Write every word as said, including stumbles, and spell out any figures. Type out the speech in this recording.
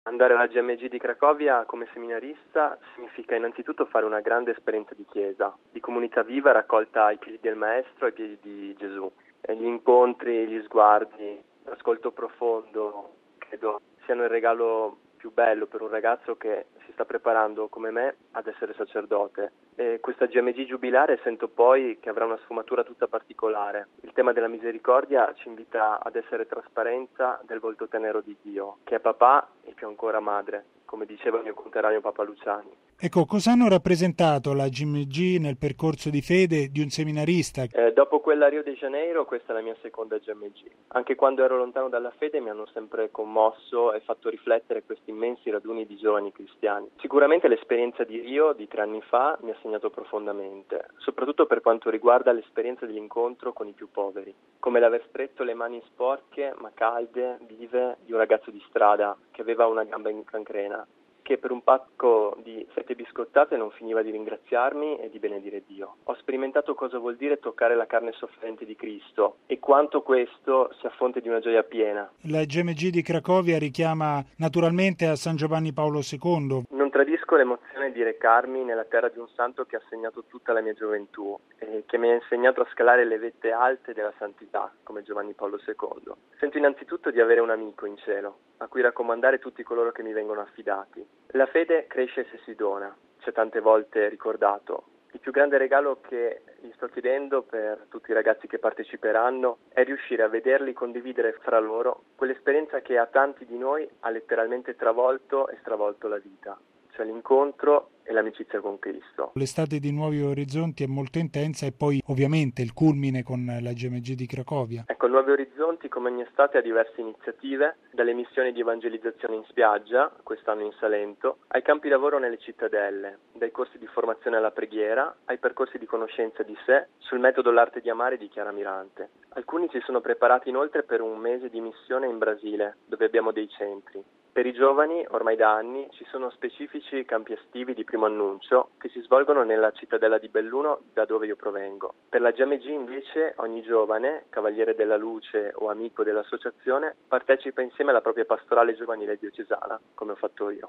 Andare alla G M G di Cracovia come seminarista significa innanzitutto fare una grande esperienza di chiesa, di comunità viva raccolta ai piedi del Maestro, ai piedi di Gesù. E gli incontri, gli sguardi, l'ascolto profondo, credo siano il regalo più bello per un ragazzo che si sta preparando come me ad essere sacerdote. E questa G M G giubilare sento poi che avrà una sfumatura tutta particolare. Il tema della misericordia ci invita ad essere trasparenza del volto tenero di Dio, che è papà e più ancora madre, come diceva il mio conterraneo Papa Luciani. Ecco, cosa hanno rappresentato la G M G nel percorso di fede di un seminarista? Eh, dopo quella a Rio de Janeiro, questa è la mia seconda G M G. Anche quando ero lontano dalla fede mi hanno sempre commosso e fatto riflettere questi immensi raduni di giovani cristiani. Sicuramente l'esperienza di Rio di tre anni fa mi ha segnato profondamente, soprattutto per quanto riguarda l'esperienza dell'incontro con i più poveri, come l'aver stretto le mani sporche ma calde, vive, di un ragazzo di strada che aveva una gamba in cancrena, che per un pacco di fette biscottate non finiva di ringraziarmi e di benedire Dio. Ho sperimentato cosa vuol dire toccare la carne sofferente di Cristo e quanto questo sia fonte di una gioia piena. La G M G di Cracovia richiama naturalmente a San Giovanni Paolo secondo. Non tradisco l'emozione di recarmi nella terra di un santo che ha segnato tutta la mia gioventù e che mi ha insegnato a scalare le vette alte della santità, come Giovanni Paolo secondo. Sento innanzitutto di avere un amico in cielo, a cui raccomandare tutti coloro che mi vengono affidati. La fede cresce se si dona, ci è tante volte ricordato. Il più grande regalo che gli sto chiedendo per tutti i ragazzi che parteciperanno è riuscire a vederli condividere fra loro quell'esperienza che a tanti di noi ha letteralmente travolto e stravolto la vita, cioè l'incontro e l'amicizia con Cristo. L'estate di Nuovi Orizzonti è molto intensa e poi ovviamente il culmine con la G M G di Cracovia. Ecco, Nuovi Orizzonti come ogni estate ha diverse iniziative, dalle missioni di evangelizzazione in spiaggia, quest'anno in Salento, ai campi lavoro nelle cittadelle, dai corsi di formazione alla preghiera, ai percorsi di conoscenza di sé sul metodo L'arte di amare di Chiara Mirante. Alcuni si sono preparati inoltre per un mese di missione in Brasile, dove abbiamo dei centri. Per i giovani, ormai da anni, ci sono specifici campi estivi di primo annuncio che si svolgono nella cittadella di Belluno, da dove io provengo. Per la G M G invece ogni giovane, cavaliere della luce o amico dell'associazione, partecipa insieme alla propria pastorale giovanile diocesana, come ho fatto io.